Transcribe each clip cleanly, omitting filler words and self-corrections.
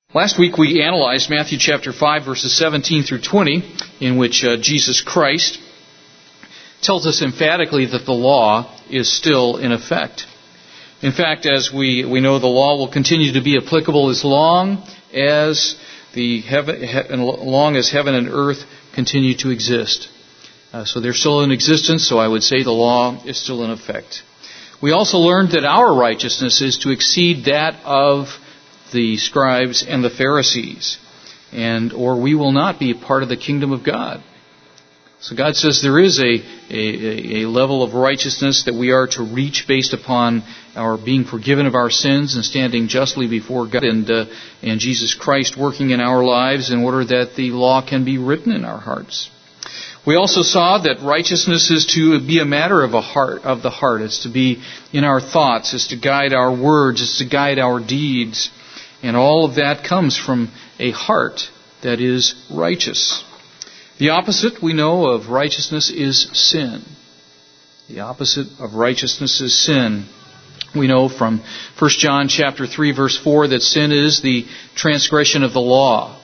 Last week we analyzed Matthew chapter 5 verses 17 through 20, in which Jesus Christ tells us emphatically that the law is still in effect. In fact, as we know, the law will continue to be applicable as long as heaven and earth continue to exist. So they're still in existence, so I would say the law is still in effect. We also learned that our righteousness is to exceed that of the scribes and the Pharisees, or we will not be part of the kingdom of God. So God says there is a level of righteousness that we are to reach based upon our being forgiven of our sins and standing justly before God, and Jesus Christ working in our lives in order that the law can be written in our hearts. We also saw that righteousness is to be a matter of the heart. It's to be in our thoughts. It's to guide our words. It's to guide our deeds. And all of that comes from a heart that is righteous. The opposite, we know, of righteousness is sin. The opposite of righteousness is sin. We know from 1 John chapter 3 verse 4 that sin is the transgression of the law.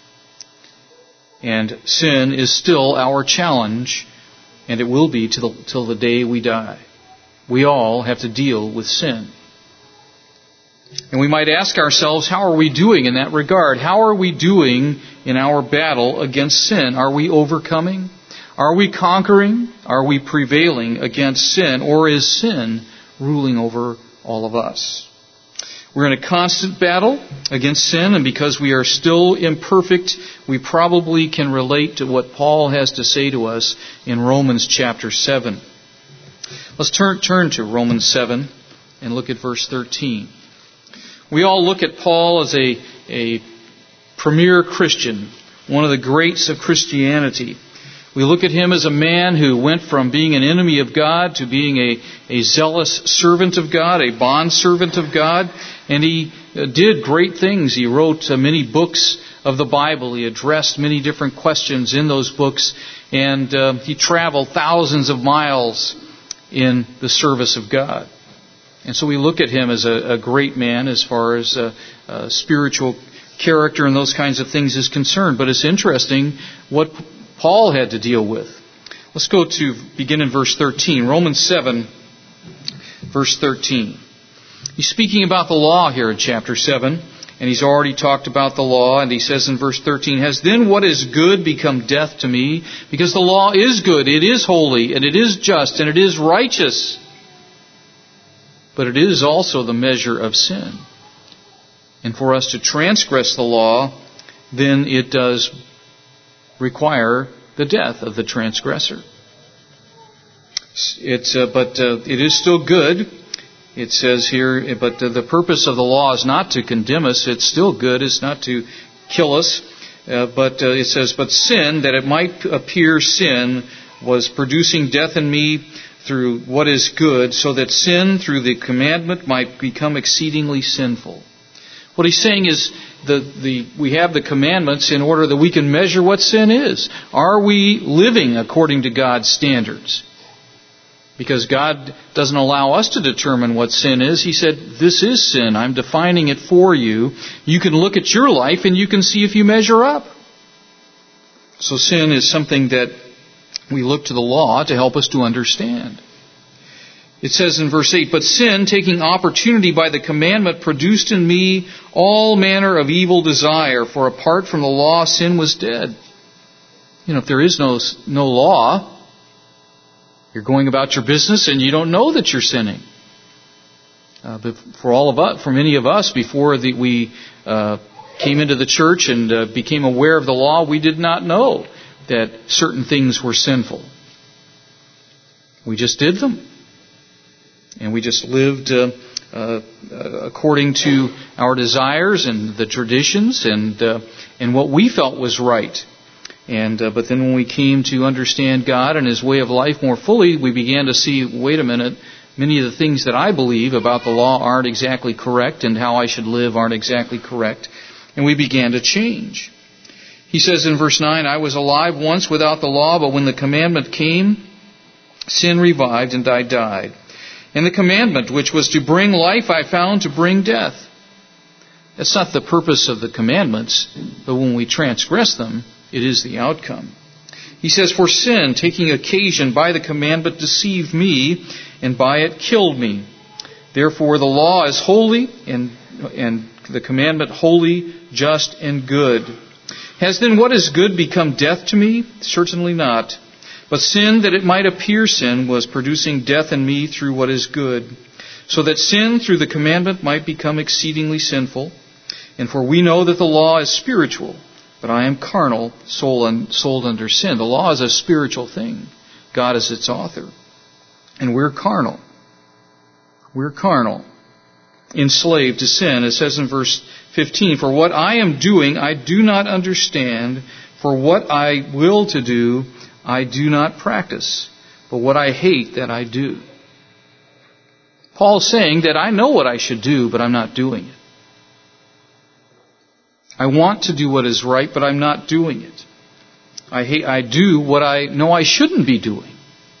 And sin is still our challenge, and it will be till the day we die. We all have to deal with sin. And we might ask ourselves, how are we doing in that regard? How are we doing in our battle against sin? Are we overcoming? Are we conquering? Are we prevailing against sin? Or is sin ruling over all of us? We're in a constant battle against sin, and because we are still imperfect, we probably can relate to what Paul has to say to us in Romans chapter 7. Let's turn to Romans 7 and look at verse 13. We all look at Paul as a premier Christian, one of the greats of Christianity. We look at him as a man who went from being an enemy of God to being a zealous servant of God, a bondservant of God, and he did great things. He wrote many books of the Bible. He addressed many different questions in those books, and he traveled thousands of miles in the service of God. And so we look at him as a great man as far as spiritual character and those kinds of things is concerned. But it's interesting what Paul had to deal with. Let's begin in verse 13. Romans 7, verse 13. He's speaking about the law here in chapter 7, and he's already talked about the law, and he says in verse 13, "Has then what is good become death to me? Because the law is good, it is holy, and it is just, and it is righteous. But it is also the measure of sin. And for us to transgress the law, then it does require the death of the transgressor." But it is still good. It says here, but the purpose of the law is not to condemn us. It's still good. It's not to kill us. But it says, "But sin, that it might appear sin, was producing death in me through what is good, so that sin through the commandment might become exceedingly sinful." What he's saying is we have the commandments in order that we can measure what sin is. Are we living according to God's standards? Because God doesn't allow us to determine what sin is. He said, this is sin. I'm defining it for you. You can look at your life and you can see if you measure up. So sin is something that we look to the law to help us to understand. It says in verse 8, "But sin, taking opportunity by the commandment, produced in me all manner of evil desire. For apart from the law, sin was dead." If there is no law, you're going about your business and you don't know that you're sinning. But for many of us, before we came into the church and became aware of the law, we did not know that certain things were sinful. We just did them. And we just lived according to our desires and the traditions and what we felt was right. But then when we came to understand God and His way of life more fully, we began to see, wait a minute, many of the things that I believe about the law aren't exactly correct, and how I should live aren't exactly correct. And we began to change. He says in verse 9, "I was alive once without the law, but when the commandment came, sin revived and I died. And the commandment, which was to bring life, I found to bring death. That's not the purpose of the commandments, but when we transgress them, it is the outcome. He says, "For sin, taking occasion by the commandment, deceived me, and by it killed me. Therefore the law is holy, and the commandment holy, just, and good. Has then what is good become death to me? Certainly not. But sin, that it might appear sin, was producing death in me through what is good, so that sin through the commandment might become exceedingly sinful. And for we know that the law is spiritual, but I am carnal, sold under sin." The law is a spiritual thing. God is its author. And we're carnal. We're carnal, enslaved to sin. It says in verse 15, "For what I am doing I do not understand, for what I will to do I do not practice, but what I hate that I do." Paul's saying that I know what I should do, but I'm not doing it. I want to do what is right, but I'm not doing it. I do what I know I shouldn't be doing.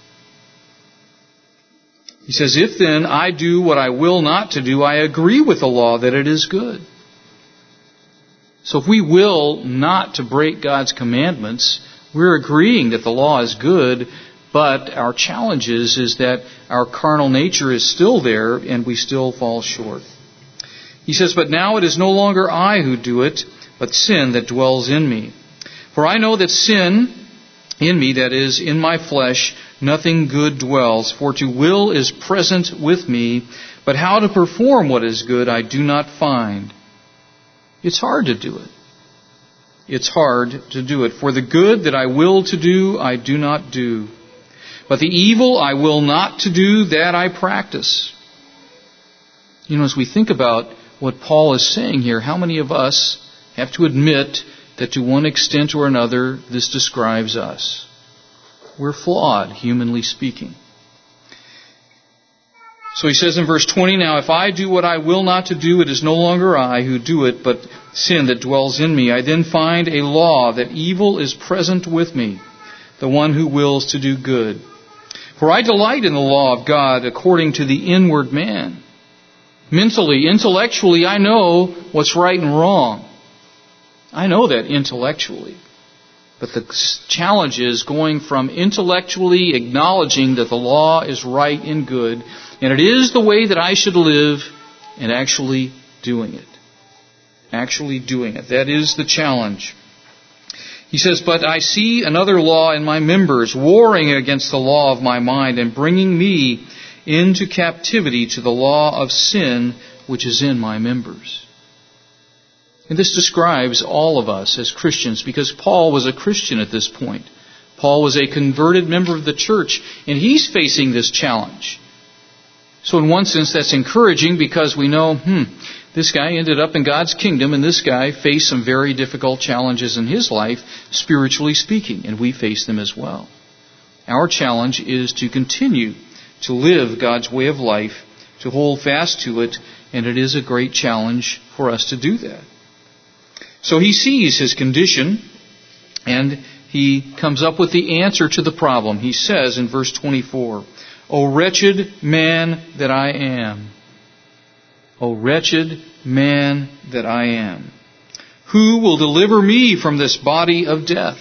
He says, "If then I do what I will not to do, I agree with the law that it is good." So if we will not to break God's commandments, we're agreeing that the law is good, but our challenge is that our carnal nature is still there and we still fall short. He says, "But now it is no longer I who do it, but sin that dwells in me. For I know that sin in me, that is, in my flesh, nothing good dwells. For to will is present with me, but how to perform what is good I do not find." It's hard to do it. It's hard to do it. "For the good that I will to do, I do not do. But the evil I will not to do, that I practice." As we think about what Paul is saying here, how many of us have to admit that to one extent or another, this describes us? We're flawed, humanly speaking. So he says in verse 20, "Now if I do what I will not to do, it is no longer I who do it, but sin that dwells in me. I then find a law that evil is present with me, the one who wills to do good. For I delight in the law of God according to the inward man. Mentally, intellectually, I know what's right and wrong. I know that intellectually. But the challenge is going from intellectually acknowledging that the law is right and good, and it is the way that I should live, and actually doing it. Actually doing it. That is the challenge. He says, "But I see another law in my members, warring against the law of my mind, and bringing me into captivity to the law of sin, which is in my members." And this describes all of us as Christians, because Paul was a Christian at this point. Paul was a converted member of the church, and he's facing this challenge. So in one sense, that's encouraging, because we know, this guy ended up in God's kingdom, and this guy faced some very difficult challenges in his life, spiritually speaking, and we face them as well. Our challenge is to continue to live God's way of life, to hold fast to it, and it is a great challenge for us to do that. So he sees his condition, and he comes up with the answer to the problem. He says in verse 24, "O wretched man that I am, O wretched man that I am, who will deliver me from this body of death?"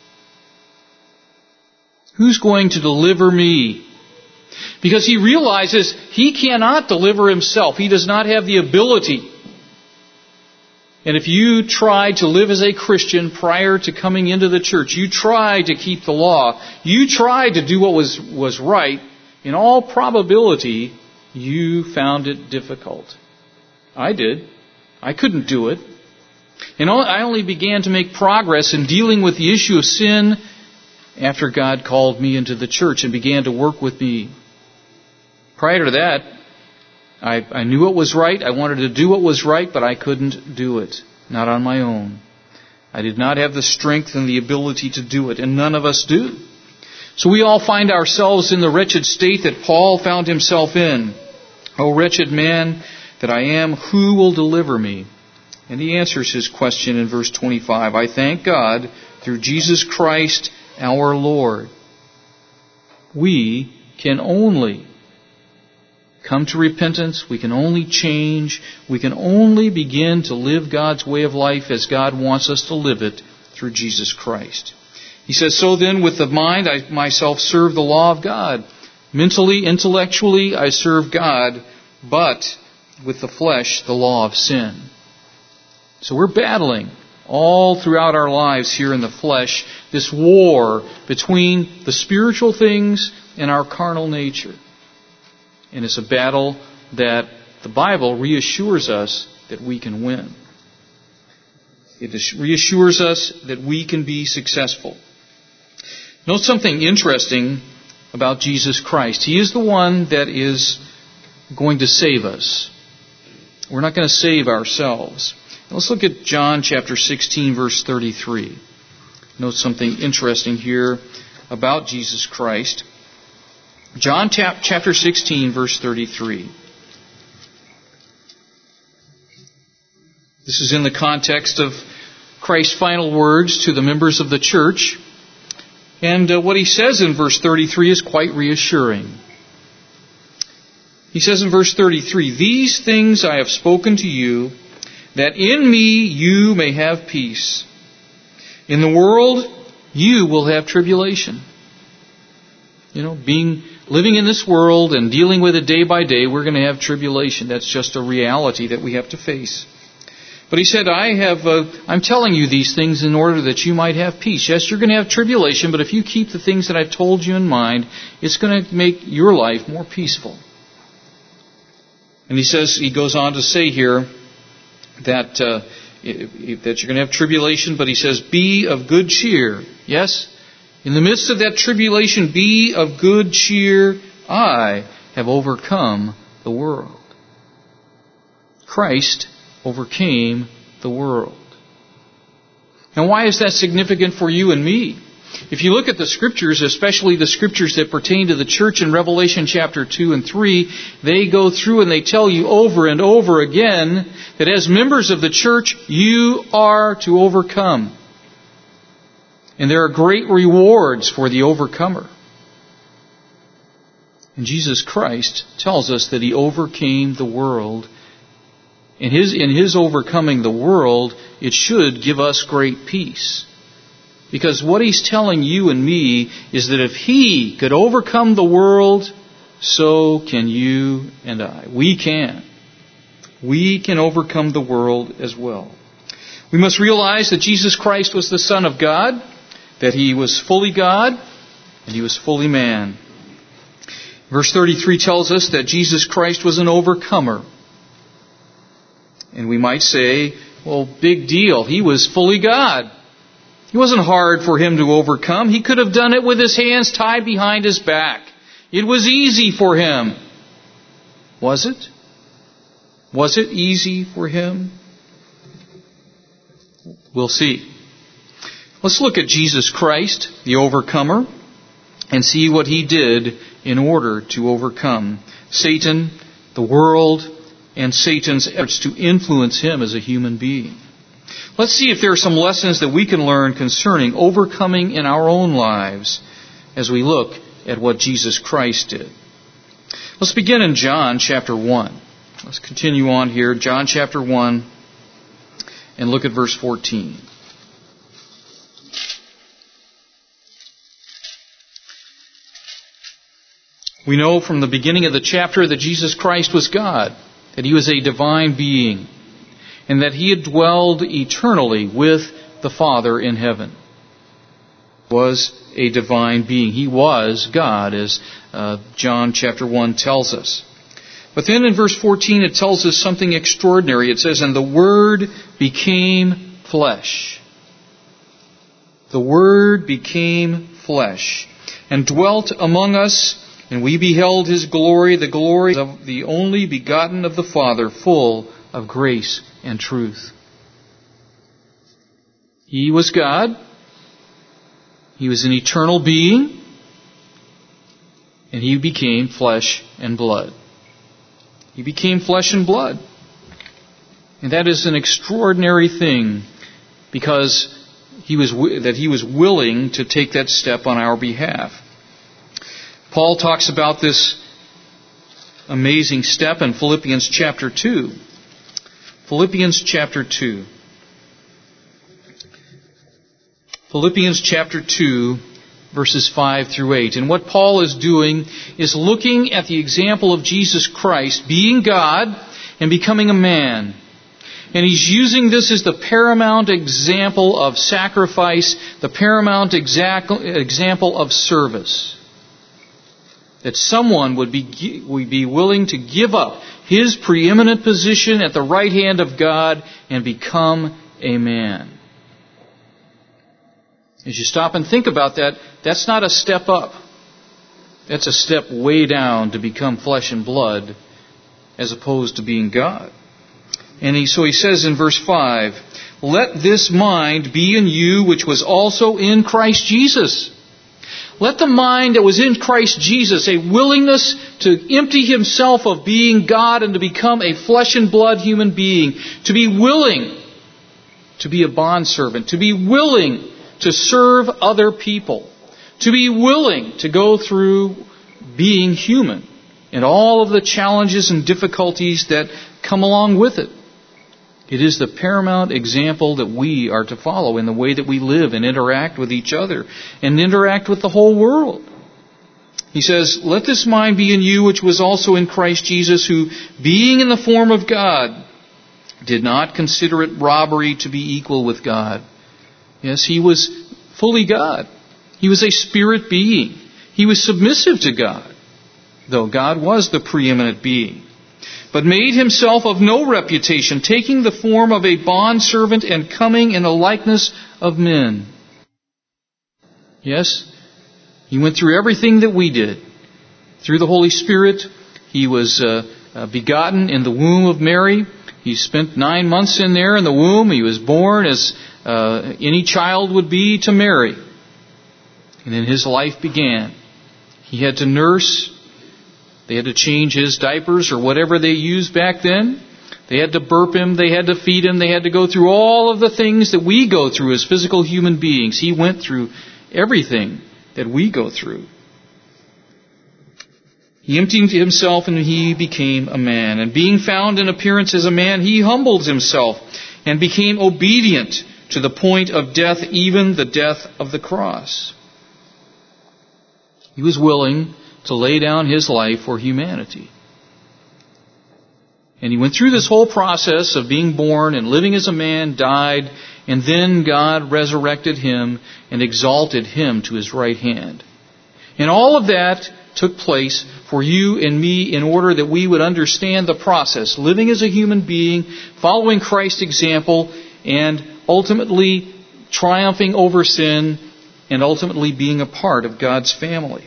Who's going to deliver me? Because he realizes he cannot deliver himself. He does not have the ability. And if you tried to live as a Christian prior to coming into the church, you tried to keep the law, you tried to do what was right, in all probability, you found it difficult. I did. I couldn't do it. And I only began to make progress in dealing with the issue of sin after God called me into the church and began to work with me. Prior to that, I knew what was right. I wanted to do what was right, but I couldn't do it. Not on my own. I did not have the strength and the ability to do it, and none of us do. So we all find ourselves in the wretched state that Paul found himself in. "O wretched man that I am, who will deliver me?" And he answers his question in verse 25. "I thank God through Jesus Christ our Lord." We can only come to repentance. We can only change. We can only begin to live God's way of life as God wants us to live it through Jesus Christ. He says, so then with the mind I myself serve the law of God. Mentally, intellectually, I serve God, but with the flesh, the law of sin. So we're battling all throughout our lives here in the flesh, this war between the spiritual things and our carnal nature. And it's a battle that the Bible reassures us that we can win. It reassures us that we can be successful. Note something interesting about Jesus Christ. He is the one that is going to save us. We're not going to save ourselves. Let's look at John chapter 16, verse 33. Note something interesting here about Jesus Christ. John chapter 16, verse 33. This is in the context of Christ's final words to the members of the church. And what he says in verse 33 is quite reassuring. He says in verse 33, these things I have spoken to you, that in me you may have peace. In the world you will have tribulation. Living in this world and dealing with it day by day, we're going to have tribulation. That's just a reality that we have to face. But he said, I'm telling you these things in order that you might have peace. Yes, you're going to have tribulation, but if you keep the things that I've told you in mind, it's going to make your life more peaceful. And he goes on to say here that you're going to have tribulation, but he says, be of good cheer. Yes? In the midst of that tribulation, be of good cheer. I have overcome the world. Christ overcame the world. Now, why is that significant for you and me? If you look at the Scriptures, especially the Scriptures that pertain to the church in Revelation chapter 2 and 3, they go through and they tell you over and over again that as members of the church, you are to overcome. And there are great rewards for the overcomer. And Jesus Christ tells us that He overcame the world. In His overcoming the world, it should give us great peace. Because what He's telling you and me is that if He could overcome the world, so can you and I. We can. We can overcome the world as well. We must realize that Jesus Christ was the Son of God, that He was fully God, and He was fully man. Verse 33 tells us that Jesus Christ was an overcomer. And we might say, well, big deal. He was fully God. It wasn't hard for Him to overcome. He could have done it with His hands tied behind His back. It was easy for Him. Was it? Was it easy for Him? We'll see. Let's look at Jesus Christ, the overcomer, and see what He did in order to overcome Satan, the world, and Satan's efforts to influence Him as a human being. Let's see if there are some lessons that we can learn concerning overcoming in our own lives as we look at what Jesus Christ did. Let's begin in John chapter 1. Let's continue on here, John chapter 1, and look at verse 14. We know from the beginning of the chapter that Jesus Christ was God, that He was a divine being, and that He had dwelled eternally with the Father in heaven. He was a divine being. He was God, as John chapter 1 tells us. But then in verse 14 it tells us something extraordinary. It says, and the Word became flesh. The Word became flesh, and dwelt among us, and we beheld His glory, the glory of the only begotten of the Father, full of grace and truth. He was God. He was an eternal being. And He became flesh and blood. He became flesh and blood. And that is an extraordinary thing, because He was willing to take that step on our behalf. Paul talks about this amazing step in Philippians chapter 2. Philippians chapter 2. Philippians chapter 2, verses 5 through 8. And what Paul is doing is looking at the example of Jesus Christ being God and becoming a man. And he's using this as the paramount example of sacrifice, the paramount example of service. That someone would be willing to give up his preeminent position at the right hand of God and become a man. As you stop and think about that, that's not a step up. That's a step way down to become flesh and blood as opposed to being God. And so he says in verse 5, "Let this mind be in you which was also in Christ Jesus." Let the mind that was in Christ Jesus, a willingness to empty himself of being God and to become a flesh and blood human being, to be willing to be a bondservant, to be willing to serve other people, to be willing to go through being human and all of the challenges and difficulties that come along with it. It is the paramount example that we are to follow in the way that we live and interact with each other and interact with the whole world. He says, "Let this mind be in you which was also in Christ Jesus, who, being in the form of God, did not consider it robbery to be equal with God." Yes, he was fully God. He was a spirit being. He was submissive to God, though God was the preeminent being. "But made himself of no reputation, taking the form of a bondservant and coming in the likeness of men." Yes, he went through everything that we did. Through the Holy Spirit, he was begotten in the womb of Mary. He spent 9 months in there in the womb. He was born as any child would be to Mary. And then his life began. He had to nurse. They had to change his diapers or whatever they used back then. They had to burp him. They had to feed him. They had to go through all of the things that we go through as physical human beings. He went through everything that we go through. He emptied himself and he became a man. And being found in appearance as a man, he humbled himself and became obedient to the point of death, even the death of the cross. He was willing to lay down his life for humanity. And he went through this whole process of being born and living as a man, died, and then God resurrected him and exalted him to his right hand. And all of that took place for you and me in order that we would understand the process, living as a human being, following Christ's example, and ultimately triumphing over sin, and ultimately being a part of God's family.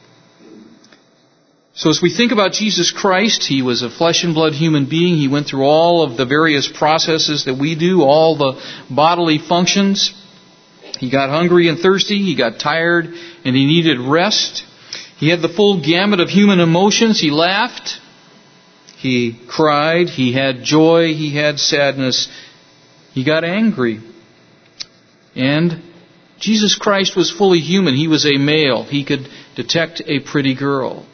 So as we think about Jesus Christ, he was a flesh and blood human being. He went through all of the various processes that we do, all the bodily functions. He got hungry and thirsty. He got tired and he needed rest. He had the full gamut of human emotions. He laughed. He cried. He had joy. He had sadness. He got angry. And Jesus Christ was fully human. He was a male. He could detect a pretty girl.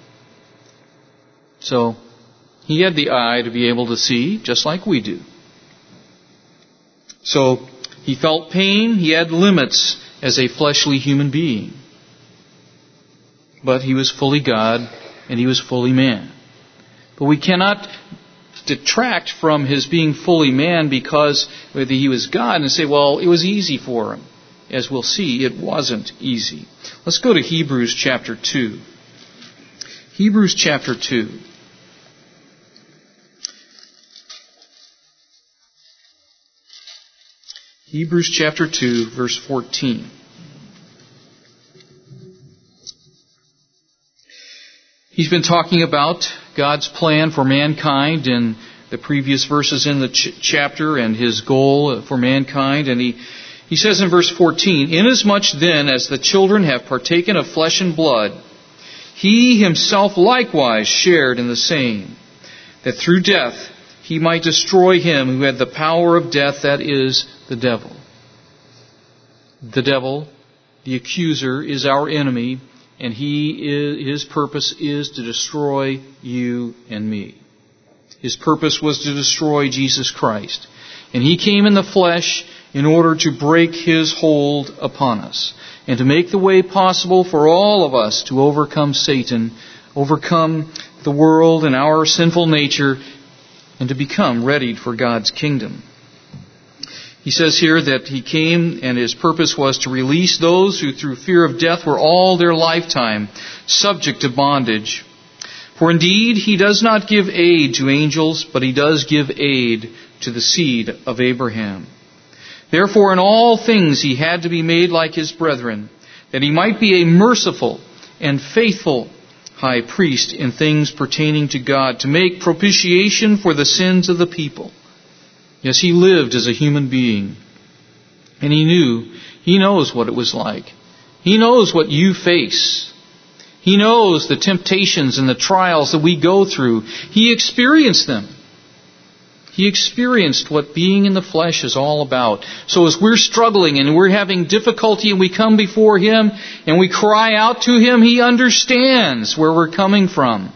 So he had the eye to be able to see, just like we do. So he felt pain. He had limits as a fleshly human being. But he was fully God and he was fully man. But we cannot detract from his being fully man because whether he was God and say, well, it was easy for him. As we'll see, it wasn't easy. Let's go to Hebrews chapter 2. Hebrews chapter 2. Hebrews chapter 2, verse 14. He's been talking about God's plan for mankind in the previous verses in the chapter and his goal for mankind. And he says in verse 14, "Inasmuch then as the children have partaken of flesh and blood, he himself likewise shared in the same, that through death he might destroy him who had the power of death, that is, the devil." The devil, the accuser, is our enemy, And his purpose is to destroy you and me. His purpose was to destroy Jesus Christ. And He came in the flesh in order to break His hold upon us and to make the way possible for all of us to overcome Satan, overcome the world and our sinful nature, and to become ready for God's kingdom. He says here that He came and His purpose was to release those who through fear of death were all their lifetime subject to bondage. For indeed He does not give aid to angels, but He does give aid to the seed of Abraham. Therefore in all things He had to be made like His brethren, that He might be a merciful and faithful high priest in things pertaining to God, to make propitiation for the sins of the people. Yes, He lived as a human being. And He knows what it was like. He knows what you face. He knows the temptations and the trials that we go through. He experienced them. He experienced what being in the flesh is all about. So as we're struggling and we're having difficulty and we come before Him and we cry out to Him, He understands where we're coming from.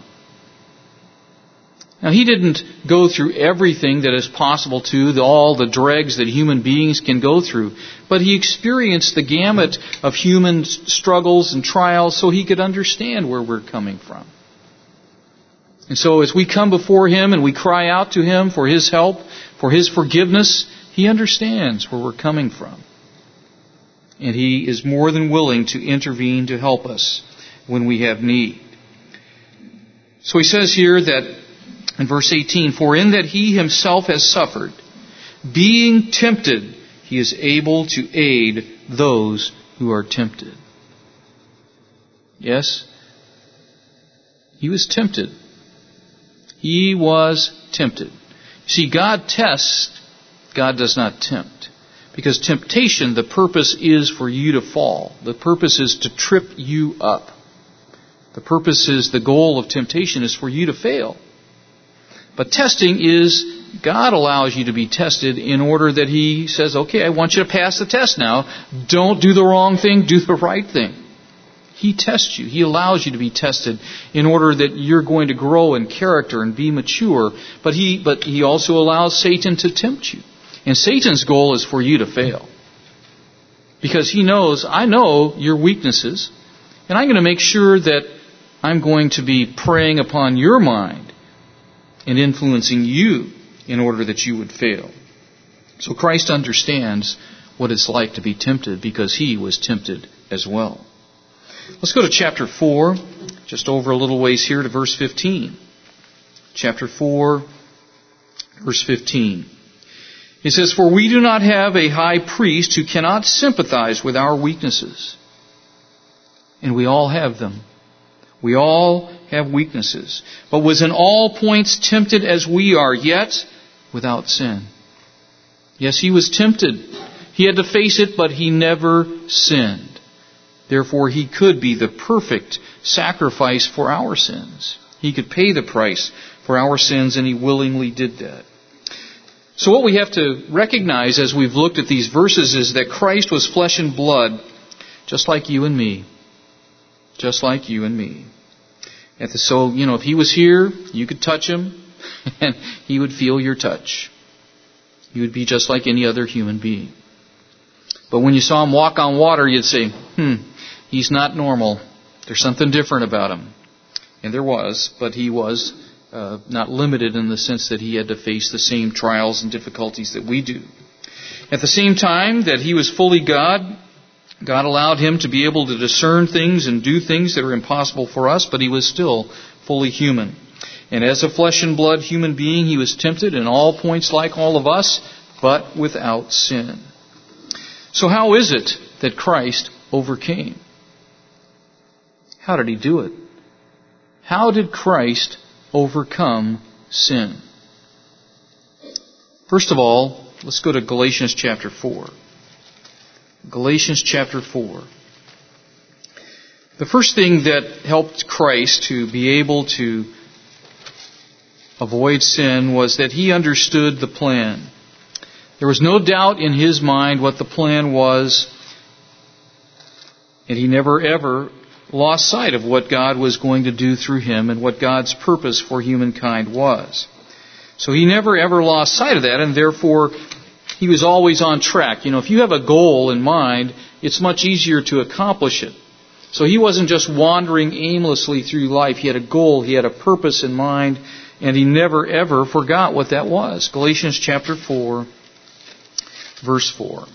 Now, He didn't go through everything that is possible to, all the dregs that human beings can go through. But He experienced the gamut of human struggles and trials so He could understand where we're coming from. And so as we come before Him and we cry out to Him for His help, for His forgiveness, He understands where we're coming from. And He is more than willing to intervene to help us when we have need. So He says here that in verse 18, for in that He Himself has suffered, being tempted, He is able to aid those who are tempted. Yes, He was tempted. He was tempted. See, God tests, God does not tempt. Because temptation, the purpose is for you to fall. The purpose is to trip you up. The purpose is, the goal of temptation is for you to fail. But testing is, God allows you to be tested in order that He says, okay, I want you to pass the test now. Don't do the wrong thing, do the right thing. He tests you. He allows you to be tested in order that you're going to grow in character and be mature. But He also allows Satan to tempt you. And Satan's goal is for you to fail. Because he knows, I know your weaknesses, and I'm going to make sure that I'm going to be preying upon your mind and influencing you in order that you would fail. So Christ understands what it's like to be tempted because He was tempted as well. Let's go to chapter 4, just over a little ways here to verse 15. Chapter 4, verse 15. He says, for we do not have a high priest who cannot sympathize with our weaknesses. And we all have them. We all have weaknesses. But was in all points tempted as we are, yet without sin. Yes, He was tempted. He had to face it, but He never sinned. Therefore, He could be the perfect sacrifice for our sins. He could pay the price for our sins, and He willingly did that. So what we have to recognize as we've looked at these verses is that Christ was flesh and blood, just like you and me. Just like you and me. So, if He was here, you could touch Him, and He would feel your touch. He would be just like any other human being. But when you saw Him walk on water, you'd say, He's not normal. There's something different about Him. And there was, but He was not limited in the sense that He had to face the same trials and difficulties that we do. At the same time that He was fully God, God allowed Him to be able to discern things and do things that are impossible for us, but He was still fully human. And as a flesh and blood human being, He was tempted in all points like all of us, but without sin. So how is it that Christ overcame? How did He do it? How did Christ overcome sin? First of all, let's go to Galatians chapter 4. Galatians chapter 4. The first thing that helped Christ to be able to avoid sin was that He understood the plan. There was no doubt in His mind what the plan was, and He never ever lost sight of what God was going to do through him and what God's purpose for humankind was. So he never ever lost sight of that, and therefore he was always on track. If you have a goal in mind, it's much easier to accomplish it. So he wasn't just wandering aimlessly through life. He had a goal, he had a purpose in mind, and he never ever forgot what that was. Galatians chapter 4, verse 4.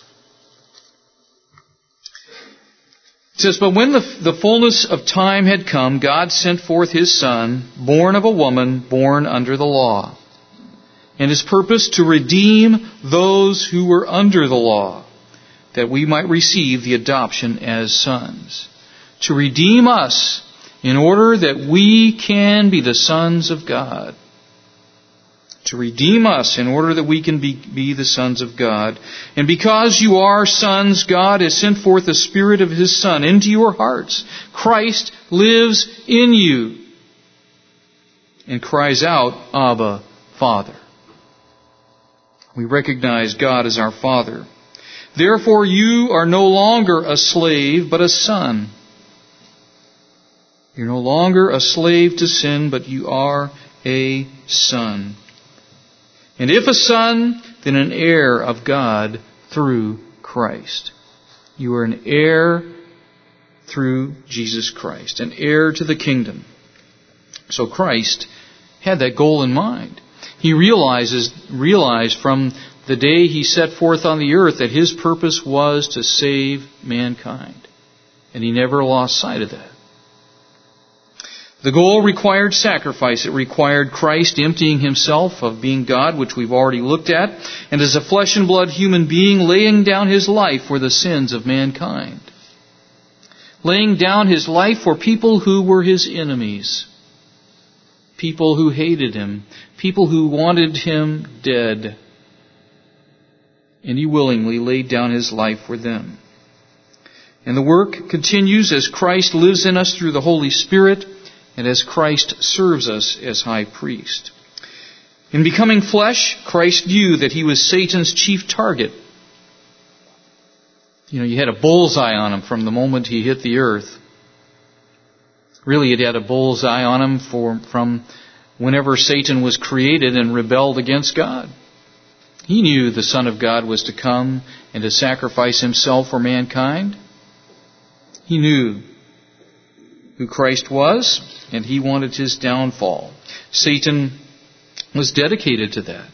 It says, "But when the fullness of time had come, God sent forth His Son, born of a woman, born under the law. And His purpose to redeem those who were under the law, that we might receive the adoption as sons." To redeem us in order that we can be the sons of God. To redeem us in order that we can be the sons of God. And because you are sons, God has sent forth the Spirit of His Son into your hearts. Christ lives in you and cries out, "Abba, Father." We recognize God as our Father. Therefore you are no longer a slave, but a son. You're no longer a slave to sin, but you are a son. And if a son, then an heir of God through Christ. You are an heir through Jesus Christ, an heir to the kingdom. So Christ had that goal in mind. He realized from the day He set forth on the earth that His purpose was to save mankind. And He never lost sight of that. The goal required sacrifice. It required Christ emptying Himself of being God, which we've already looked at, and as a flesh and blood human being, laying down His life for the sins of mankind. Laying down His life for people who were His enemies. People who hated Him. People who wanted Him dead. And He willingly laid down His life for them. And the work continues as Christ lives in us through the Holy Spirit, and as Christ serves us as high priest. In becoming flesh, Christ knew that He was Satan's chief target. You had a bullseye on Him from the moment He hit the earth. Really, it had a bullseye on Him from whenever Satan was created and rebelled against God. He knew the Son of God was to come and to sacrifice Himself for mankind. He knew who Christ was, and he wanted His downfall. Satan was dedicated to that.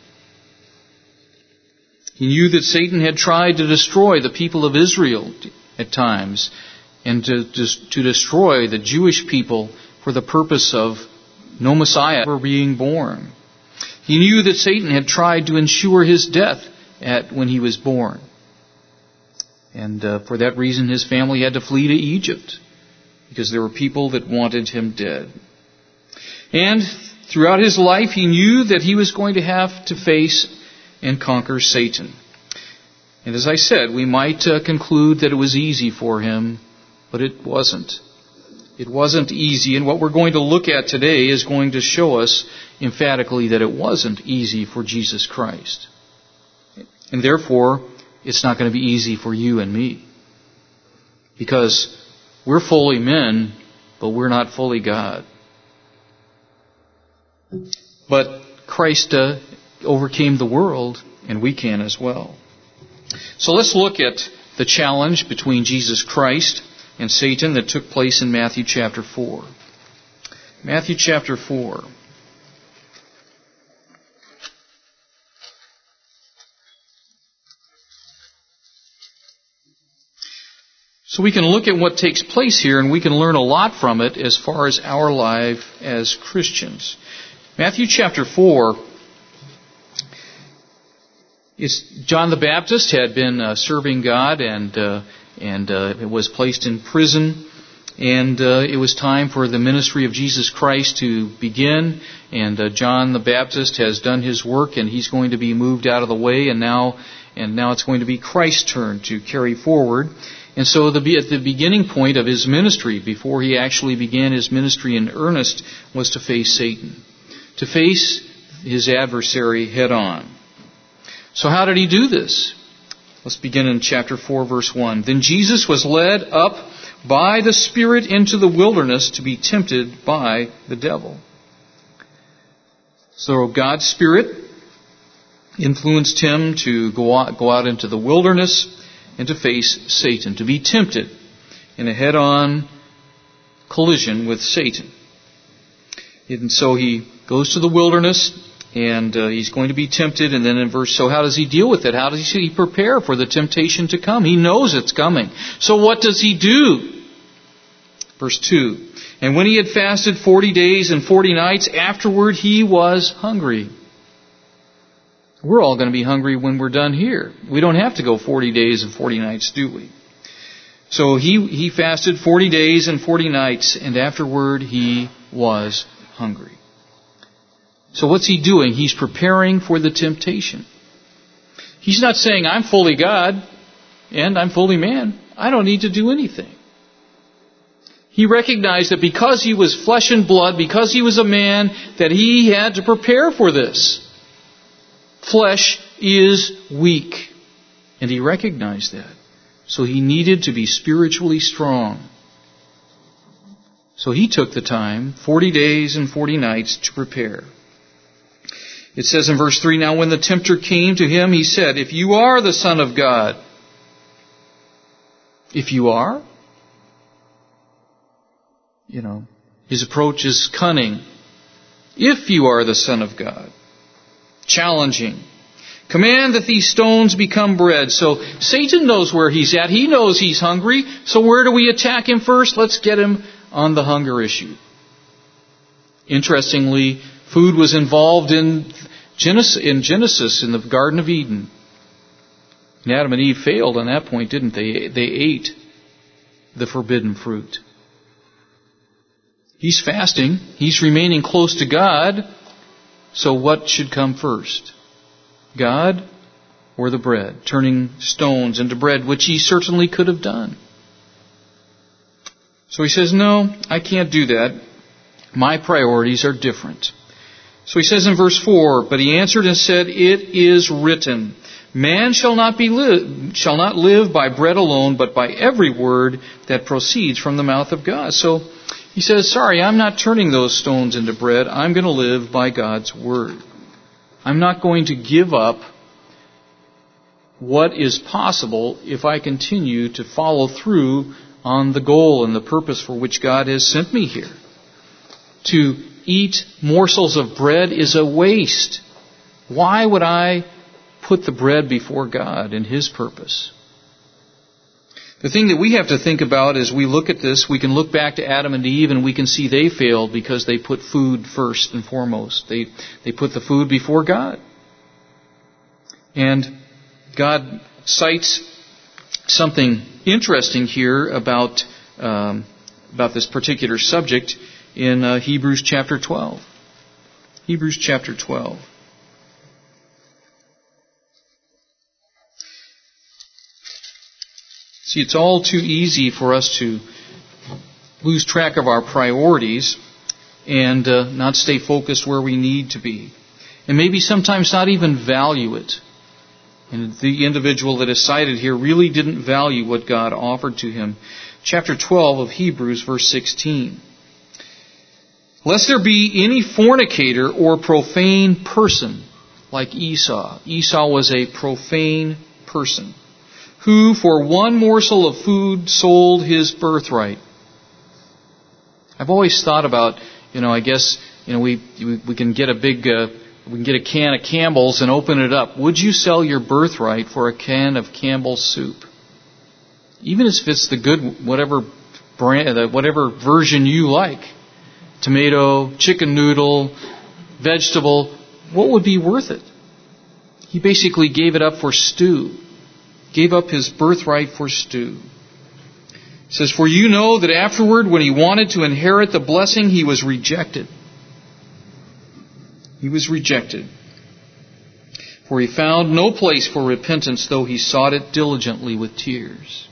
He knew that Satan had tried to destroy the people of Israel at times, and to destroy the Jewish people for the purpose of no Messiah ever being born. He knew that Satan had tried to ensure his death when he was born. And for that reason his family had to flee to Egypt, because there were people that wanted him dead. And throughout his life he knew that he was going to have to face and conquer Satan. And as I said, we might conclude that it was easy for him, but it wasn't. It wasn't easy, and what we're going to look at today is going to show us emphatically that it wasn't easy for Jesus Christ. And therefore, it's not going to be easy for you and me. Because we're fully men, but we're not fully God. But Christ overcame the world, and we can as well. So let's look at the challenge between Jesus Christ and Satan that took place in Matthew chapter 4. Matthew chapter 4. So we can look at what takes place here, and we can learn a lot from it as far as our life as Christians. Matthew chapter 4, John the Baptist had been serving God and was placed in prison, and it was time for the ministry of Jesus Christ to begin. And John the Baptist has done his work, and he's going to be moved out of the way, and now it's going to be Christ's turn to carry forward. And so at the beginning point of his ministry, before he actually began his ministry in earnest, was to face Satan, to face his adversary head on. So how did he do this? Let's begin in chapter 4, verse 1. Then Jesus was led up by the Spirit into the wilderness to be tempted by the devil. So God's Spirit influenced him to go out into the wilderness and to face Satan, to be tempted in a head-on collision with Satan. And so he goes to the wilderness, and he's going to be tempted. And then in so how does he deal with it? How does he prepare for the temptation to come? He knows it's coming. So what does he do? Verse 2, and when he had fasted 40 days and 40 nights, afterward he was hungry. We're all going to be hungry when we're done here. We don't have to go 40 days and 40 nights, do we? So he fasted 40 days and 40 nights, and afterward he was hungry. So what's he doing? He's preparing for the temptation. He's not saying, I'm fully God and I'm fully man. I don't need to do anything. He recognized that because he was flesh and blood, because he was a man, that he had to prepare for this. Flesh is weak. And he recognized that. So he needed to be spiritually strong. So he took the time, 40 days and 40 nights, to prepare. It says in verse 3, now when the tempter came to him, he said, if you are the Son of God. If you are? His approach is cunning. If you are the Son of God. Challenging. Command that these stones become bread. So Satan knows where he's at. He knows he's hungry. So where do we attack him first? Let's get him on the hunger issue. Interestingly, food was involved in Genesis, in the Garden of Eden. And Adam and Eve failed on that point, didn't they? They ate the forbidden fruit. He's fasting. He's remaining close to God. So what should come first? God or the bread? Turning stones into bread, which he certainly could have done. So he says, no, I can't do that. My priorities are different. So he says in verse 4, but he answered and said, it is written, man shall not live by bread alone, but by every word that proceeds from the mouth of God. So he says, sorry, I'm not turning those stones into bread. I'm going to live by God's word. I'm not going to give up what is possible if I continue to follow through on the goal and the purpose for which God has sent me here. To eat morsels of bread is a waste. Why would I put the bread before God and His purpose? The thing that we have to think about as we look at this, we can look back to Adam and Eve and we can see they failed because they put food first and foremost. They put the food before God. And God cites something interesting here about this particular subject in Hebrews chapter 12. Hebrews chapter 12. See, it's all too easy for us to lose track of our priorities and not stay focused where we need to be. And maybe sometimes not even value it. And the individual that is cited here really didn't value what God offered to him. Chapter 12 of Hebrews, verse 16. Lest there be any fornicator or profane person like Esau. Esau was a profane person, who for one morsel of food sold his birthright. I've always thought about, I guess, we can get we can get a can of Campbell's and open it up. Would you sell your birthright for a can of Campbell's soup? Even if it's the good, whatever brand, whatever version you like. Tomato, chicken noodle, vegetable, what would be worth it? He basically gave it up for stew. Gave up his birthright for stew. It says, for you know that afterward, when he wanted to inherit the blessing, he was rejected. He was rejected. For he found no place for repentance, though he sought it diligently with tears.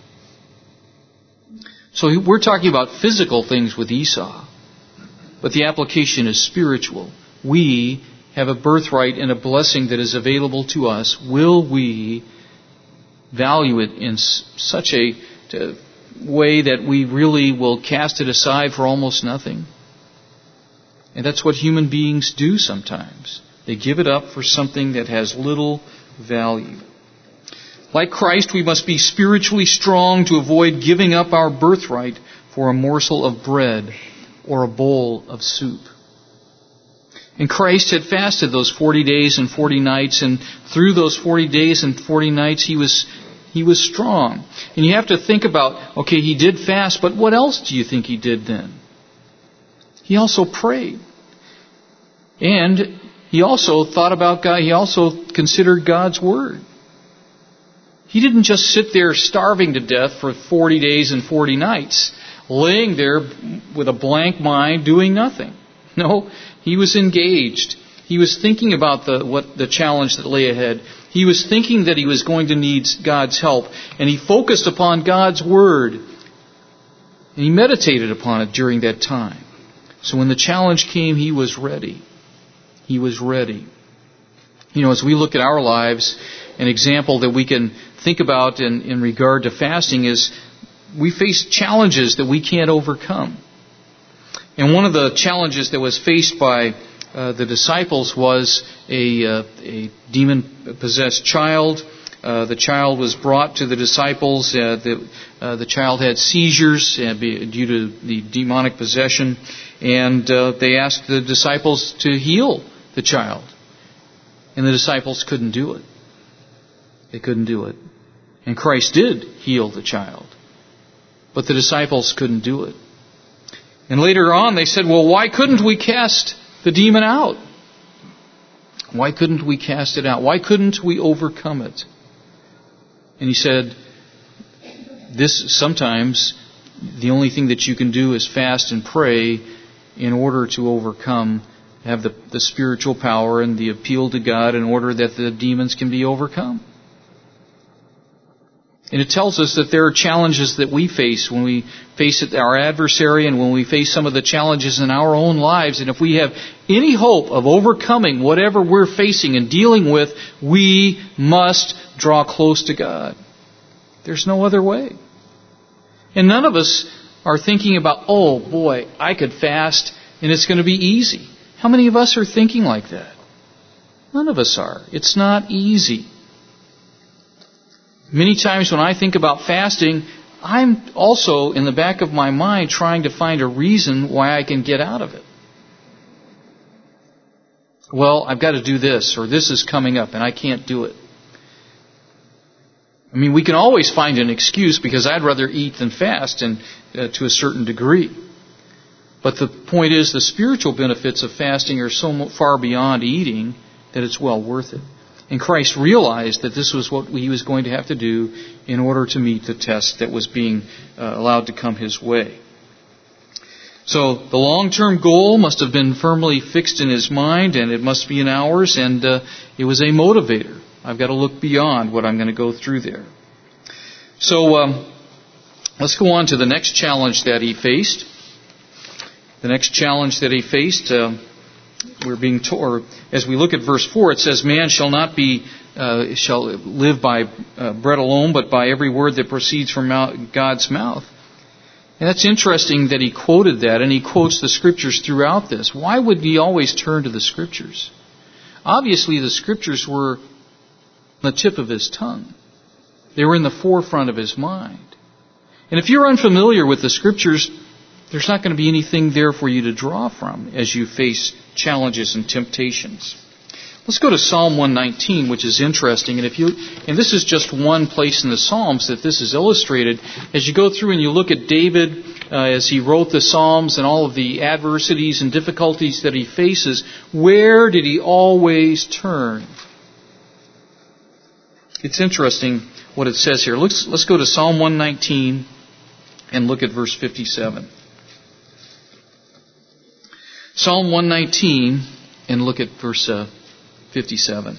So we're talking about physical things with Esau. But the application is spiritual. We have a birthright and a blessing that is available to us. Will we value it in such a way that we really will cast it aside for almost nothing. And that's what human beings do sometimes. They give it up for something that has little value. Like Christ, we must be spiritually strong to avoid giving up our birthright for a morsel of bread or a bowl of soup. And Christ had fasted those 40 days and 40 nights, and through those 40 days and 40 nights he was strong. And you have to think about, okay, he did fast, but what else do you think he did then? He also prayed. And he also thought about God. He also considered God's Word. He didn't just sit there starving to death for 40 days and 40 nights, laying there with a blank mind doing nothing. No, he was engaged. He was thinking about the challenge that lay ahead. He was thinking that he was going to need God's help. And he focused upon God's Word. And he meditated upon it during that time. So when the challenge came, he was ready. He was ready. As we look at our lives, an example that we can think about in regard to fasting is we face challenges that we can't overcome. And one of the challenges that was faced by the disciples was a demon-possessed child. The child was brought to the disciples. The child had seizures due to the demonic possession. And they asked the disciples to heal the child. And the disciples couldn't do it. They couldn't do it. And Christ did heal the child. But the disciples couldn't do it. And later on they said, well, why couldn't we cast the demon out? Why couldn't we cast it out? Why couldn't we overcome it? And he said, sometimes the only thing that you can do is fast and pray in order to overcome, have the spiritual power and the appeal to God in order that the demons can be overcome. And it tells us that there are challenges that we face when we face our adversary and when we face some of the challenges in our own lives. And if we have any hope of overcoming whatever we're facing and dealing with, we must draw close to God. There's no other way. And none of us are thinking about, oh boy, I could fast and it's going to be easy. How many of us are thinking like that? None of us are. It's not easy. Many times when I think about fasting, I'm also in the back of my mind trying to find a reason why I can get out of it. Well, I've got to do this, or this is coming up and I can't do it. I mean, we can always find an excuse because I'd rather eat than fast, and to a certain degree. But the point is, the spiritual benefits of fasting are so far beyond eating that it's well worth it. And Christ realized that this was what he was going to have to do in order to meet the test that was being allowed to come his way. So the long-term goal must have been firmly fixed in his mind, and it must be in ours, and it was a motivator. I've got to look beyond what I'm going to go through there. So let's go on to the next challenge that he faced. The next challenge that he faced, we're being told, as we look at verse 4, it says, "Man shall live by bread alone, but by every word that proceeds from God's mouth." And that's interesting that he quoted that, and he quotes the Scriptures throughout this. Why would he always turn to the Scriptures? Obviously, the Scriptures were on the tip of his tongue. They were in the forefront of his mind. And if you're unfamiliar with the Scriptures, there's not going to be anything there for you to draw from as you face challenges and temptations. Let's go to Psalm 119, which is interesting. And this is just one place in the Psalms that this is illustrated. As you go through and you look at David as he wrote the Psalms and all of the adversities and difficulties that he faces, where did he always turn? It's interesting what it says here. Let's go to Psalm 119 and look at verse 57. Psalm 119 and look at verse 57.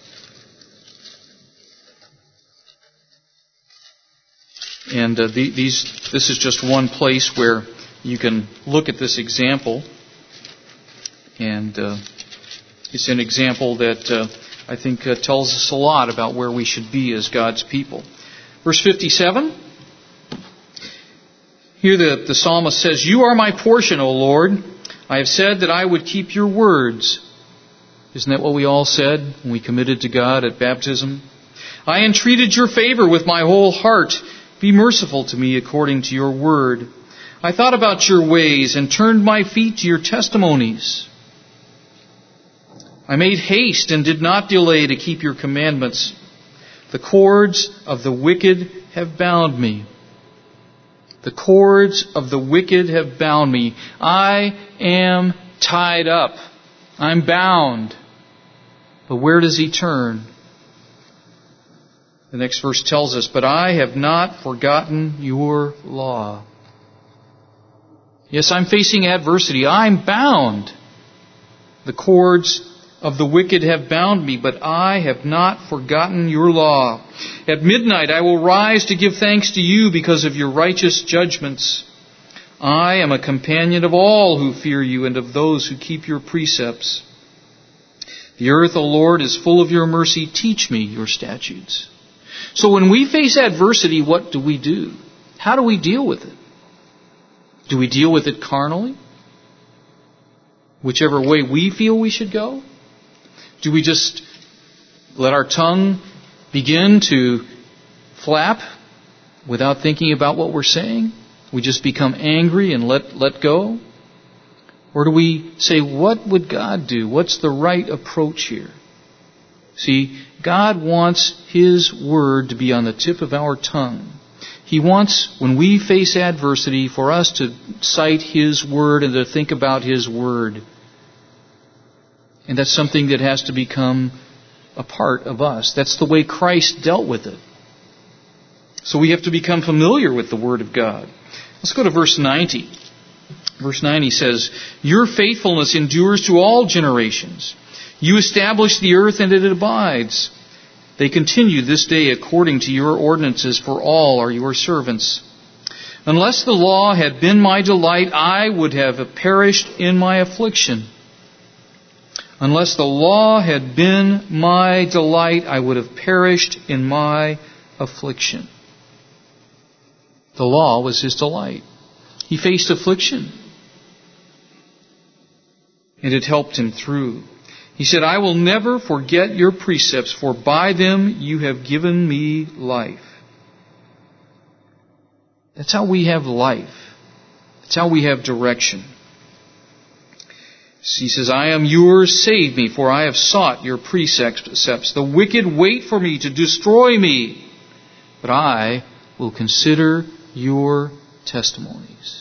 And this is just one place where you can look at this example. And it's an example that I think tells us a lot about where we should be as God's people. Verse 57, Here the psalmist says, "You are my portion, O Lord. I have said that I would keep your words." Isn't that what we all said when we committed to God at baptism? "I entreated your favor with my whole heart. Be merciful to me according to your word. I thought about your ways and turned my feet to your testimonies. I made haste and did not delay to keep your commandments. The cords of the wicked have bound me. The cords of the wicked have bound me. I am tied up. I'm bound." But where does he turn? The next verse tells us, "But I have not forgotten your law." Yes, I'm facing adversity. I'm bound. The cords of the wicked have bound me, but I have not forgotten your law. At midnight I will rise to give thanks to you because of your righteous judgments. I am a companion of all who fear you and of those who keep your precepts. The earth, O Lord, is full of your mercy. Teach me your statutes. So when we face adversity, what do? How do we deal with it? Do we deal with it carnally? Whichever way we feel we should go? Do we just let our tongue begin to flap without thinking about what we're saying? We just become angry and let go? Or do we say, what would God do? What's the right approach here? See, God wants His word to be on the tip of our tongue. He wants, when we face adversity, for us to cite His word and to think about His word. And that's something that has to become a part of us. That's the way Christ dealt with it. So we have to become familiar with the Word of God. Let's go to verse 90. Verse 90 says, "Your faithfulness endures to all generations. You establish the earth and it abides. They continue this day according to your ordinances, for all are your servants. Unless the law had been my delight, I would have perished in my affliction. Unless the law had been my delight, I would have perished in my affliction." The law was his delight. He faced affliction, and it helped him through. He said, "I will never forget your precepts, for by them you have given me life." That's how we have life. That's how we have direction. He says, "I am yours, save me, for I have sought your precepts. The wicked wait for me to destroy me, but I will consider your testimonies."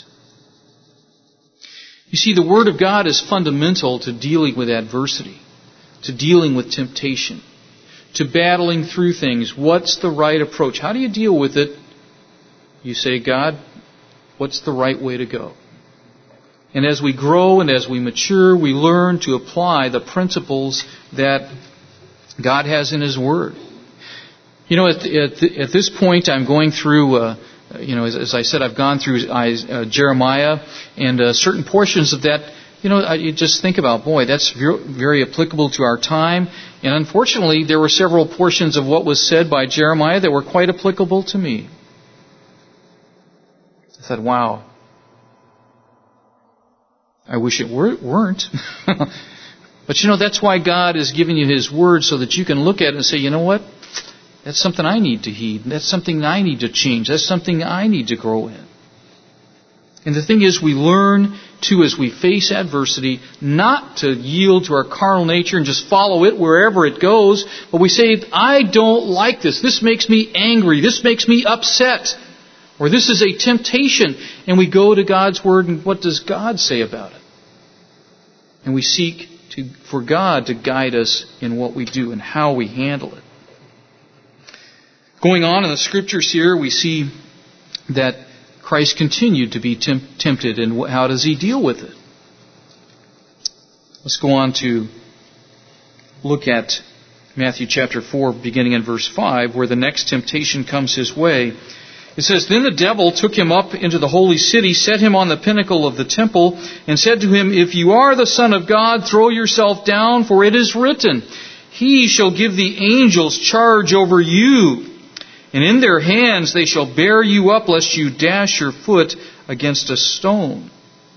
You see, the Word of God is fundamental to dealing with adversity, to dealing with temptation, to battling through things. What's the right approach? How do you deal with it? You say, "God, what's the right way to go?" And as we grow and as we mature, we learn to apply the principles that God has in His Word. You know, at this point, I'm going through, as I said, I've gone through Jeremiah, and certain portions of that, you just think about, boy, that's very applicable to our time. And unfortunately, there were several portions of what was said by Jeremiah that were quite applicable to me. I thought, wow. I wish it weren't. But that's why God is giving you His Word, so that you can look at it and say, you know what? That's something I need to heed. That's something I need to change. That's something I need to grow in. And the thing is, we learn to, as we face adversity, not to yield to our carnal nature and just follow it wherever it goes, but we say, I don't like this. This makes me angry. This makes me upset. Or this is a temptation. And we go to God's Word, and what does God say about it? And we seek for God to guide us in what we do and how we handle it. Going on in the Scriptures here, we see that Christ continued to be tempted, and how does He deal with it? Let's go on to look at Matthew chapter 4, beginning in verse 5, where the next temptation comes His way. It says, "Then the devil took him up into the holy city, set him on the pinnacle of the temple, and said to him, 'If you are the Son of God, throw yourself down, for it is written, He shall give the angels charge over you, and in their hands they shall bear you up, lest you dash your foot against a stone.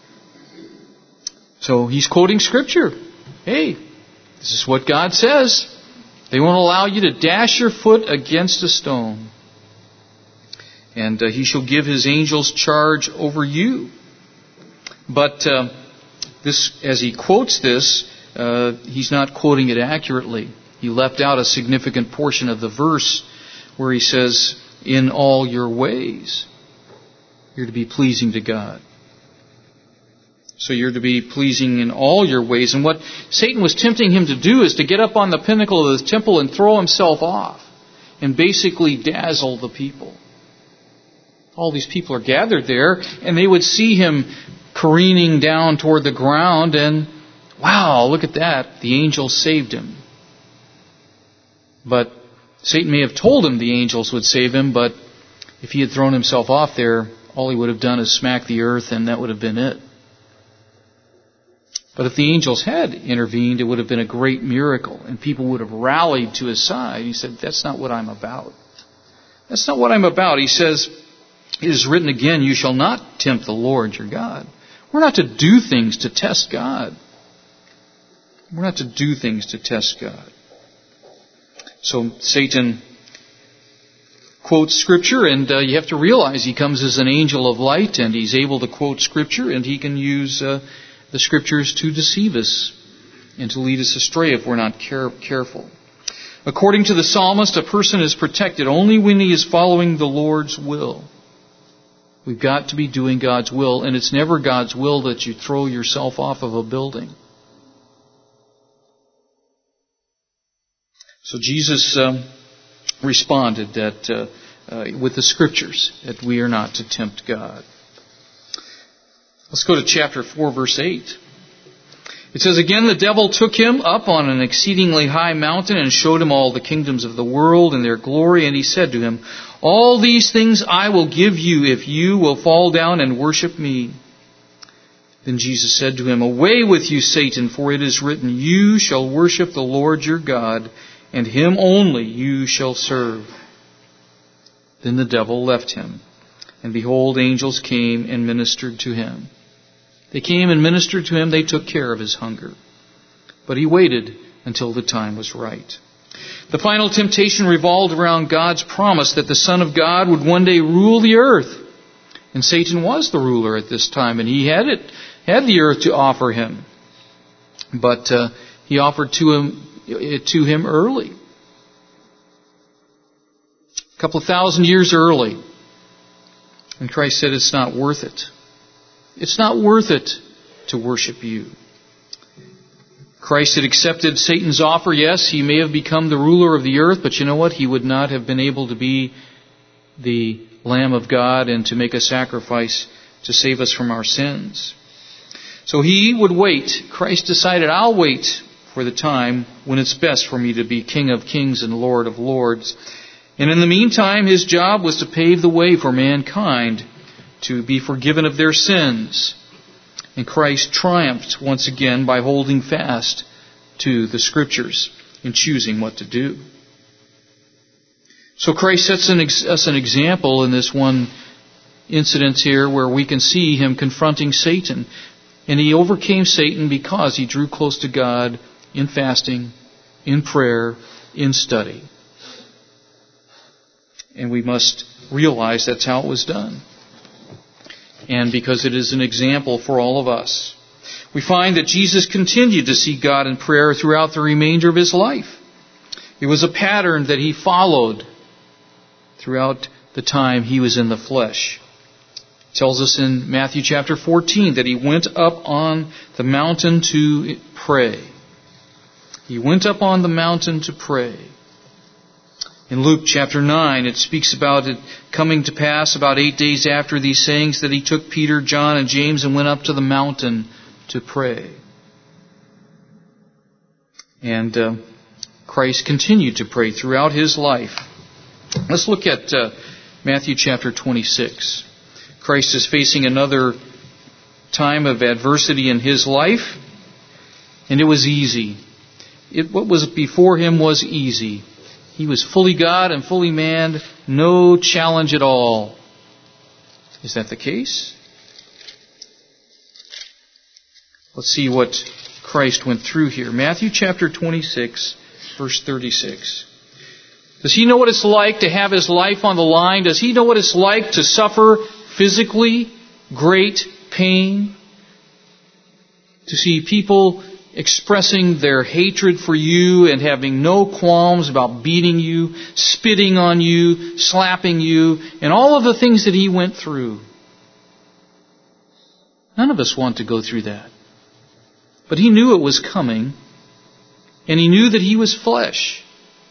So he's quoting Scripture. Hey, this is what God says. They won't allow you to dash your foot against a stone. And he shall give his angels charge over you. But this, as he quotes this, he's not quoting it accurately. He left out a significant portion of the verse where he says, in all your ways, you're to be pleasing to God. So you're to be pleasing in all your ways. And what Satan was tempting him to do is to get up on the pinnacle of the temple and throw himself off and basically dazzle the people. All these people are gathered there, and they would see him careening down toward the ground, and wow, look at that. The angels saved him. But Satan may have told him the angels would save him, but if he had thrown himself off there, all he would have done is smack the earth, and that would have been it. But if the angels had intervened, it would have been a great miracle, and people would have rallied to his side. He said, that's not what I'm about. That's not what I'm about. He says, it is written again, you shall not tempt the Lord your God. We're not to do things to test God. We're not to do things to test God. So Satan quotes Scripture, and you have to realize he comes as an angel of light, and he's able to quote Scripture, and he can use the Scriptures to deceive us and to lead us astray if we're not careful. According to the psalmist, a person is protected only when he is following the Lord's will. We've got to be doing God's will, and it's never God's will that you throw yourself off of a building. So Jesus responded that with the Scriptures that we are not to tempt God. Let's go to chapter 4, verse 8. It says, again, the devil took him up on an exceedingly high mountain and showed him all the kingdoms of the world and their glory. And he said to him, all these things I will give you if you will fall down and worship me. Then Jesus said to him, away with you, Satan, for it is written, you shall worship the Lord your God, and him only you shall serve. Then the devil left him, and behold, angels came and ministered to him. They came and ministered to him. They took care of his hunger. But he waited until the time was right. The final temptation revolved around God's promise that the Son of God would one day rule the earth. And Satan was the ruler at this time, and he had the earth to offer him. But he offered it to him early. A couple of thousand years early. And Christ said, it's not worth it. It's not worth it to worship you. Christ had accepted Satan's offer. Yes, he may have become the ruler of the earth, but you know what? He would not have been able to be the Lamb of God and to make a sacrifice to save us from our sins. So he would wait. Christ decided, I'll wait for the time when it's best for me to be King of Kings and Lord of Lords. And in the meantime, his job was to pave the way for mankind to be forgiven of their sins. And Christ triumphed once again by holding fast to the Scriptures and choosing what to do. So Christ sets us an example in this one incident here where we can see him confronting Satan. And he overcame Satan because he drew close to God in fasting, in prayer, in study. And we must realize that's how it was done. And because it is an example for all of us. We find that Jesus continued to seek God in prayer throughout the remainder of his life. It was a pattern that he followed throughout the time he was in the flesh. It tells us in Matthew chapter 14 that he went up on the mountain to pray. He went up on the mountain to pray. In Luke chapter 9, it speaks about it coming to pass about 8 days after these sayings that he took Peter, John, and James and went up to the mountain to pray. And Christ continued to pray throughout his life. Let's look at Matthew chapter 26. Christ is facing another time of adversity in his life, and it was easy. What was before him was easy. He was fully God and fully man, no challenge at all. Is that the case? Let's see what Christ went through here. Matthew chapter 26, verse 36. Does he know what it's like to have his life on the line? Does he know what it's like to suffer physically great pain? To see people expressing their hatred for you and having no qualms about beating you, spitting on you, slapping you, and all of the things that he went through. None of us want to go through that. But he knew it was coming, and he knew that he was flesh.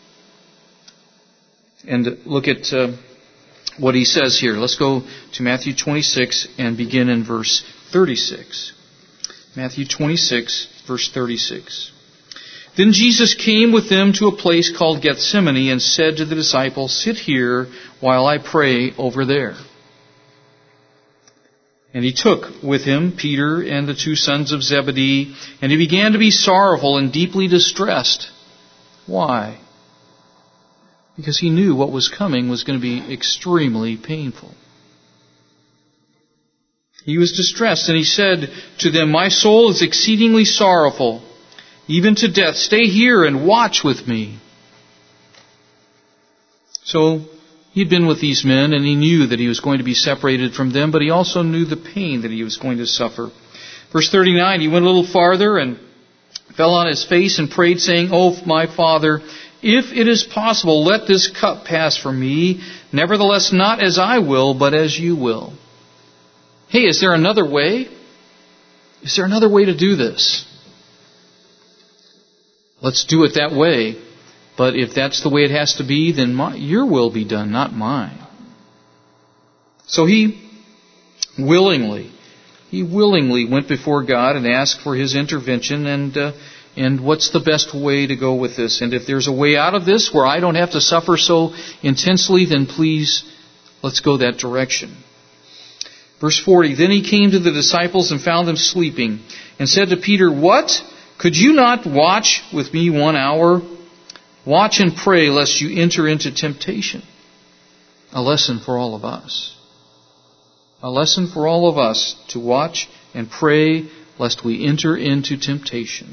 And look at what he says here. Let's go to Matthew 26 and begin in verse 36. Matthew 26, verse 36. Then Jesus came with them to a place called Gethsemane and said to the disciples, "Sit here while I pray over there." And he took with him Peter and the two sons of Zebedee, and he began to be sorrowful and deeply distressed. Why? Because he knew what was coming was going to be extremely painful. He was distressed, and he said to them, "My soul is exceedingly sorrowful, even to death. Stay here and watch with me." So he'd been with these men, and he knew that he was going to be separated from them, but he also knew the pain that he was going to suffer. Verse 39, he went a little farther and fell on his face and prayed, saying, "Oh, my Father, if it is possible, let this cup pass from me. Nevertheless, not as I will, but as you will." Hey, is there another way? Is there another way to do this? Let's do it that way. But if that's the way it has to be, then your will be done, not mine. So he willingly went before God and asked for His intervention and what's the best way to go with this. And if there's a way out of this where I don't have to suffer so intensely, then please, let's go that direction. Verse 40, then he came to the disciples and found them sleeping and said to Peter, "What? Could you not watch with me 1 hour? Watch and pray lest you enter into temptation." A lesson for all of us. A lesson for all of us to watch and pray lest we enter into temptation.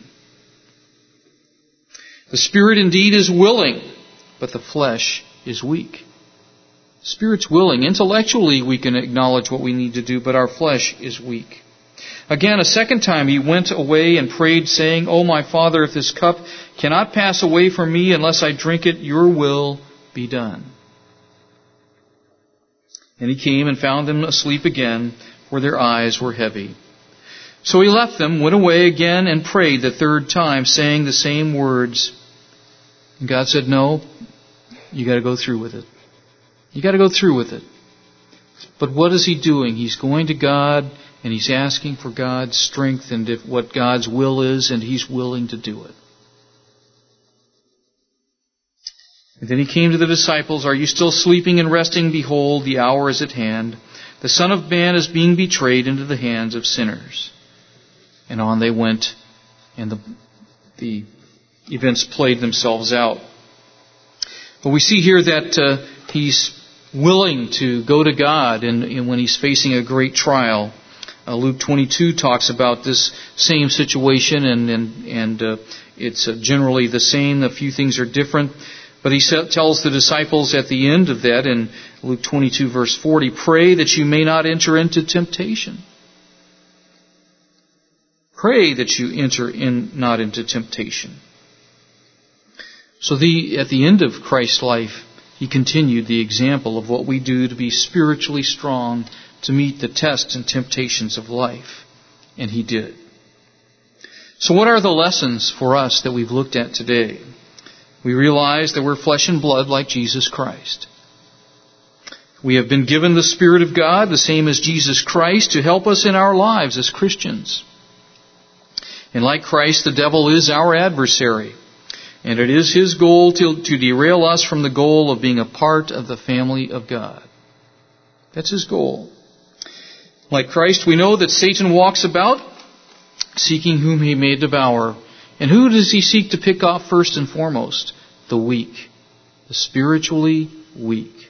The spirit indeed is willing, but the flesh is weak. Spirit's willing. Intellectually we can acknowledge what we need to do, but our flesh is weak. Again, a second time he went away and prayed, saying, "Oh, my Father, if this cup cannot pass away from me unless I drink it, your will be done." And he came and found them asleep again, for their eyes were heavy. So he left them, went away again, and prayed the third time, saying the same words. And God said, "No, you got to go through with it. You got to go through with it." But what is he doing? He's going to God, and he's asking for God's strength and what God's will is, and he's willing to do it. And then he came to the disciples, "Are you still sleeping and resting? Behold, the hour is at hand. The Son of Man is being betrayed into the hands of sinners." And on they went, and the events played themselves out. But we see here that he's willing to go to God and when he's facing a great trial. Luke 22 talks about this same situation, and it's generally the same. A few things are different. But he tells the disciples at the end of that in Luke 22 verse 40, "Pray that you may not enter into temptation." Pray that you enter not into temptation. So at the end of Christ's life, he continued the example of what we do to be spiritually strong to meet the tests and temptations of life. And he did. So what are the lessons for us that we've looked at today? We realize that we're flesh and blood like Jesus Christ. We have been given the Spirit of God, the same as Jesus Christ, to help us in our lives as Christians. And like Christ, the devil is our adversary. And it is his goal to derail us from the goal of being a part of the family of God. That's his goal. Like Christ, we know that Satan walks about seeking whom he may devour. And who does he seek to pick off first and foremost? The weak. The spiritually weak.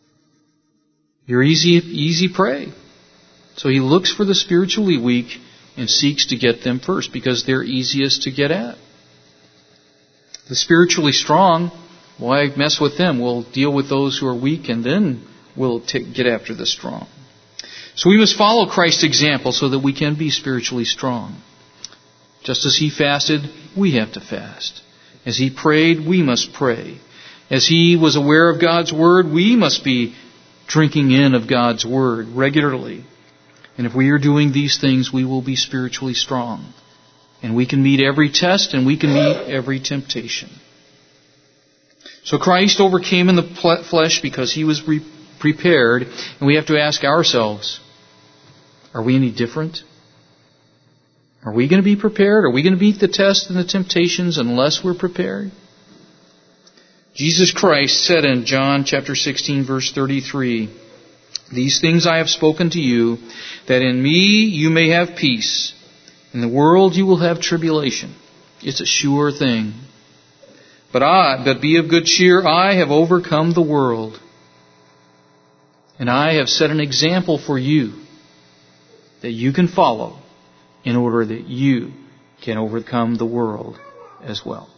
You're easy prey. So he looks for the spiritually weak and seeks to get them first because they're easiest to get at. The spiritually strong, why mess with them? We'll deal with those who are weak and then we'll get after the strong. So we must follow Christ's example so that we can be spiritually strong. Just as He fasted, we have to fast. As He prayed, we must pray. As He was aware of God's Word, we must be drinking in of God's Word regularly. And if we are doing these things, we will be spiritually strong. And we can meet every test and we can meet every temptation. So Christ overcame in the flesh because He was prepared. And we have to ask ourselves, are we any different? Are we going to be prepared? Are we going to meet the tests and the temptations unless we're prepared? Jesus Christ said in John chapter 16, verse 33, "These things I have spoken to you, that in me you may have peace. In the world you will have tribulation." It's a sure thing. But be of good cheer, I have overcome the world. And I have set an example for you that you can follow in order that you can overcome the world as well.